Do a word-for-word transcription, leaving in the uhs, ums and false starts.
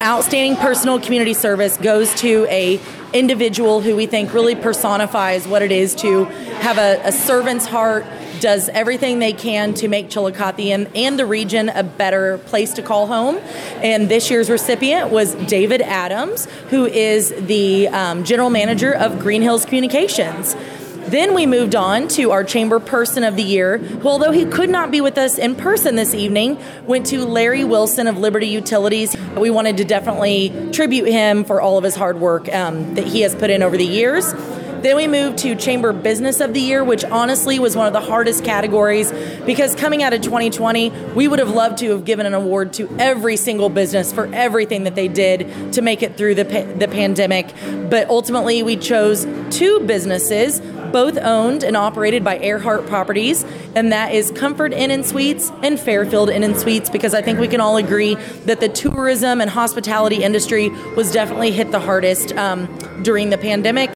outstanding personal community service goes to a individual who we think really personifies what it is to have a, a servant's heart, does everything they can to make Chillicothe and, and the region a better place to call home. And this year's recipient was David Adams, who is the um, general manager of Green Hills Communications. Then we moved on to our Chamber Person of the Year, who, although he could not be with us in person this evening, went to Larry Wilson of Liberty Utilities. We wanted to definitely tribute him for all of his hard work um, that he has put in over the years. Then we moved to Chamber Business of the Year, which honestly was one of the hardest categories because coming out of twenty twenty, we would have loved to have given an award to every single business for everything that they did to make it through the pa- the pandemic. But ultimately, we chose two businesses, both owned and operated by Earhart Properties, and that is Comfort Inn and Suites and Fairfield Inn and Suites, because I think we can all agree that the tourism and hospitality industry was definitely hit the hardest um, during the pandemic.